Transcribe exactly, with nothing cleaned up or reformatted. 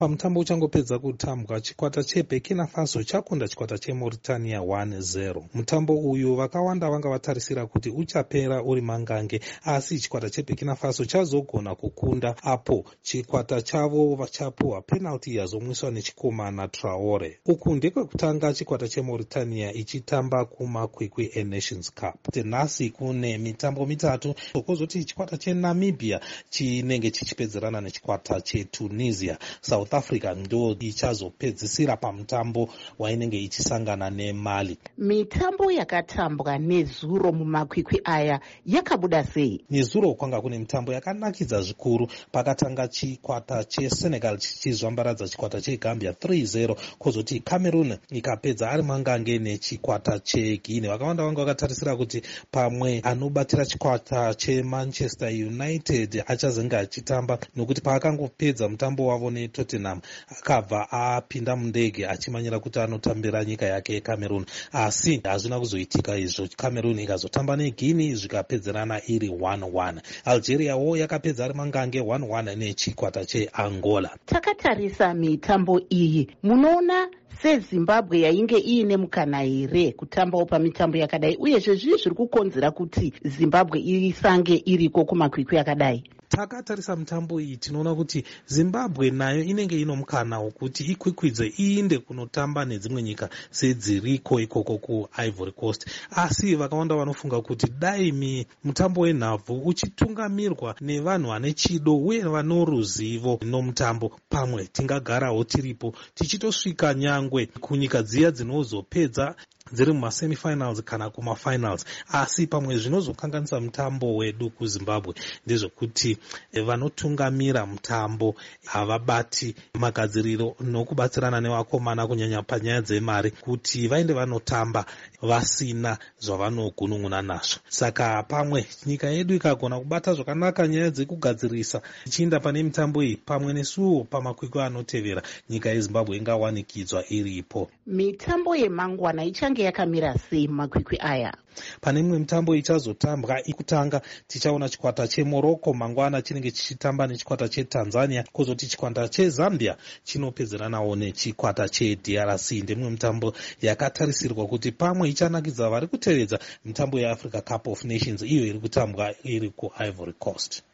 Pamutambo uchangopedza kutambwa, chikwata cheBurkina Faso chakunda chikwata cheMauritania one zero. Mutambo uyu vakawanda vanga vatarisira kuti uchapera uri mangange, asi chikwata cheBurkina Faso chazogona kukunda apo chikwata chavo vachapuwa penalty yazomwiswa nechikomana Traore. Uku ndekwekutanga chikwata cheMauritania ichitamba kumakwikwi eNations Cup. Nhasi kune mitambo mitatu, kozoti chikwata cheNamibia chinenge chichipedzerana nechikwata cheTunisia. South Africa ndo ichazopedzisira pamutambo wainenge ichisangana neMali. Mitambo yakatambwa nezuro mumakwikwi aya yakabuda sei? Nezuro kwanga kune mitambo yakanakidza zvikuru. Pakatanga chikwata cheSenegal chichizvambaradza chikwata cheGambia three zero, kozoti Cameroon ikapedza ari mangange nechikwata cheGuinea. Vakawanda vanga vakatarisira kuti pamwe anobatira chikwata cheManchester United achazenge achitamba, nokuti paakangopedza mutambo wavo neTottenham akabva apinda mundege achimanyira kuti anotambira nyika yake yeCameroon, asi hazvina kuzoitika izvo. Cameroon ikazotamba neGuinea zvikapedzerana iri one one. Algeria wo yakapedza ari mangange one one nechikwata cheAngola. Takatarisa mitambo iyi, munoona seZimbabwe yainge iine mukana here kutambawo pamitambo yakadai, uyezve zvii zviri kukonzera kuti Zimbabwe isange iriko kumakwikwi yakadai? Takatarisa mitambo iyi tinoona kuti Zimbabwe nayo inenge ino mukana wokuti ikwikwidze iinde kunotamba nedzimwe nyika sedziriko ikoko kuIvory Coast, asi vakawanda vanofunga kuti dai mutambo wenhabvu uchitungamirwa nevanhu vane chido uye vano ruzivo nomutambo, pamwe tingagarawo tiripo tichitosvika nyangwe kunyika dziya dzinozopedza dziri mumasemifinals kana kumafinals. Asi pamwe zvinozokanganisa mutambo wedu kuZimbabwe ndezvekuti vanotungamira mutambo havabati magadziriro nokubatsirana nevakomana kunyanya panyaya dzemari kuti vaende vanotamba vasina zvavanogunun'una nazvo. Saka pamwe nyika yedu ikagona kubata zvakanaka nyaya dzekugadzirisa ichiinda pane mitambo iyi, pamwe nesuwo pamakwikwi anotevera nyika yeZimbabwe ingawanikidzwa iripo. Mitambo yemangwana ichange yakamira sei mumakwikwi aya? Pane imwe mitambo ichazotambwa. Ikutanga tichaona chikwata cheMorocco mangwana chinenge chichitamba nechikwata cheTanzania, kozoti chikwata cheZambia chinopedzeranawo nechikwata cheD R C. Ndemwe mitambo yakatarisirwa kuti pamwe ichanakidza vari kutevedza mitambo yeAfrica Cup of Nations iyo iri kutambwa iri kuIvory Coast.